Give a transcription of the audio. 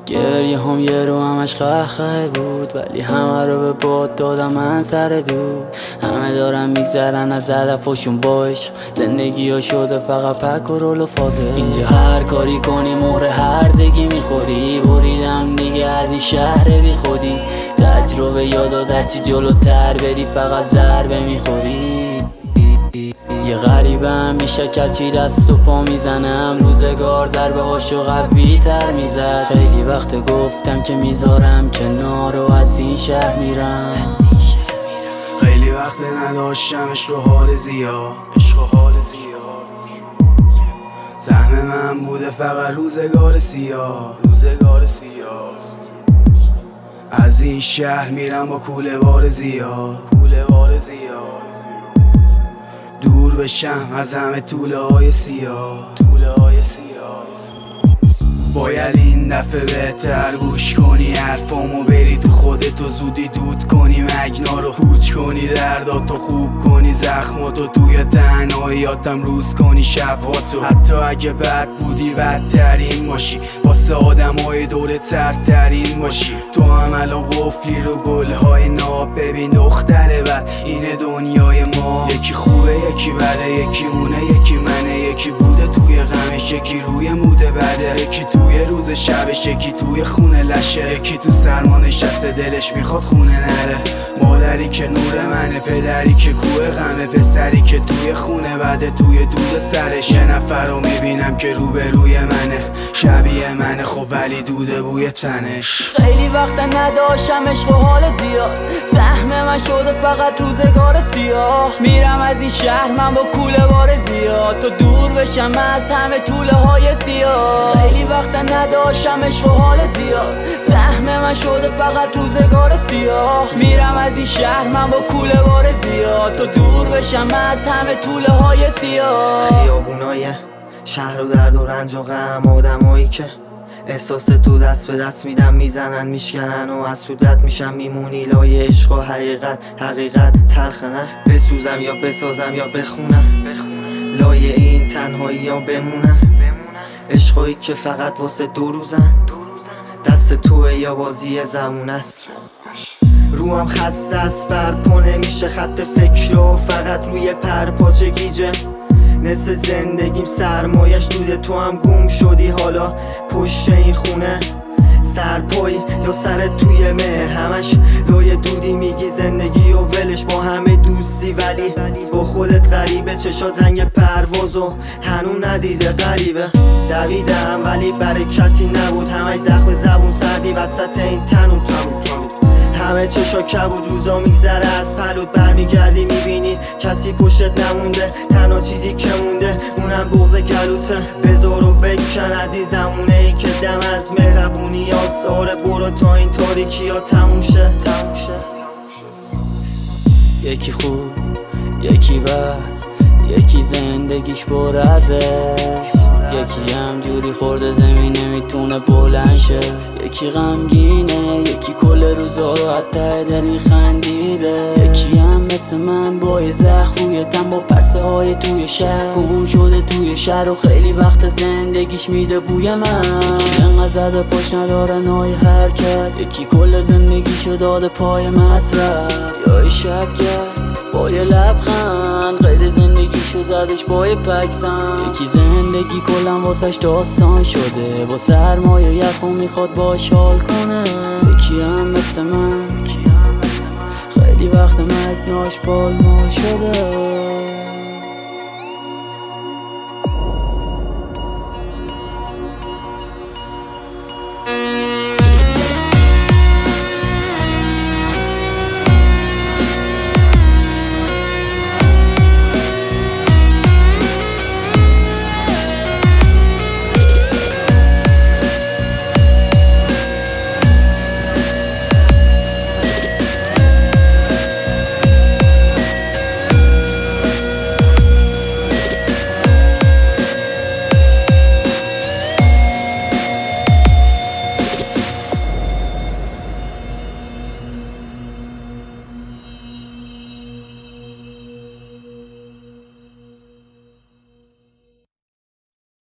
گریه هم یه رو همش خخه بود، ولی همه رو به باد دادم من سر دور. همه دارن میگذرن از هدفشون با عشق، زندگی ها شده فقط پک و رول و فازه. اینجا هر کاری کنی مهر هردگی میخوری، بریدم دیگه از این شهر بی خودی. تجربه یاد هرچی جلوتر بری فقط ضربه میخوری. یه غریبم بیشه کچی دست و پا میزنم، روزگار ضربه هاشو قوی تر میزد. خیلی وقت گفتم که میذارم کنار و از این شهر میرم. خیلی وقت نداشتم عشق و حال زیاد، سهم من بوده فقط روزگار سیاه. از این شهر میرم با کوله بار زیاد، دور بشم از همه توله های سیاه. باید این دفعه بهتر گوش کنی حرفامو، بری تو خودتو زودی دود کنی، مگنا رو هوچ کنی، درداتو خوب کنی، زخماتو توی تنهاییاتم روز کنی شبهاتو. حتی اگه بد بودی بدترین باشی، واسه آدمای دوره ترترین باشی. تو هم الان قفلی رو گلهای ناب، ببین دختر بد اینه دنیای ما. یکی خوبه یکی بده، یکی مونه یکی منه، یکی بوده توی غمش یکی روی موده بده، یکی توی روز شبش یکی توی خونه لشه، یکی تو سرما نشسته دلش میخواد خونه نره. مادری که نور منه، پدری که کوه غمه، پسری که توی خونه بده توی دود سرش. یه نفر رو میبینم که روبروی منه، شبیه منه خب ولی دوده بوی تنش. خیلی وقت نداشتم عشق و حال زیاد، سهم من شده فقط روزگار سیاه. میرم از این شهر من با کوله بار زیاد، تا دور بشم از همه طوله های سیاه. خیلی وقت نداشتم عشق و حال زیاد، سهم من شده فقط روزگار سیاه. میرم از این شهر من با کوله بار زیاد، تا دور بشم از همه طوله های سیاه. خیابونای شهر و درد و رنج و غم، آدمایی که احساس تو دست به دست میدن، میزنن میشکنن و از سودت میشن، میمونی لای عشق و حقیقت تلخه نه. بسوزم یا بسازم یا بخونم، لای این تنهایی ها بمونم. عشقایی که فقط واسه دو روزن، دست توه یا بازی زمون است. روم خسته است برپا نمیشه خط فکر و فقط روی پرپاچه گیجه. نصف زندگیم سرمایش دوده، تو هم گم شدی حالا پشت این خونه. سرپایی یا سرت توی مه، همش لای دودی میگی زندگی و ولش، با همه دوستی ولی با خودت غریبه. چشات رنگ پرواز و هنون ندیده غریبه. دویدم ولی برکتی نبود، همش زخم زبون سردی وسط این تنم. همه چشا کبود، روزا میگذره از پلوت برمیگردی میبینی کسی پشتت نمونده. تنها چیزی که مونده اونم بغض گلوته. بذار و بکن از این زمونه ای که دم از مهربونی ها ساره، برو تا این تاریکی ها تموم شه. یکی خوب یکی بد، یکی زندگیش پر از عشق، یکی هم جوری خورده زمین نمیتونه بلند شه. یکی غمگینه، یکی کل روزا رو حتی دل میخندیده، یکی هم مثل من با یه زخم روی تن، با پرسه های توی شهر گم شده توی شهر و خیلی وقت زندگیش میده بوی من. یکی انقدر زده پاش نداره نای حرکت، یکی کل زندگیشو داده پای مصرف. یا شب کرد با یه لبخند، غیر زندگیشو زدش با یه پکسن. یکی زندگی کلم واسش داستان شده، با سرمایه یخو میخواد باش حال کنه. یکی هم مثل من خیلی وقت مگناش بالمال شده.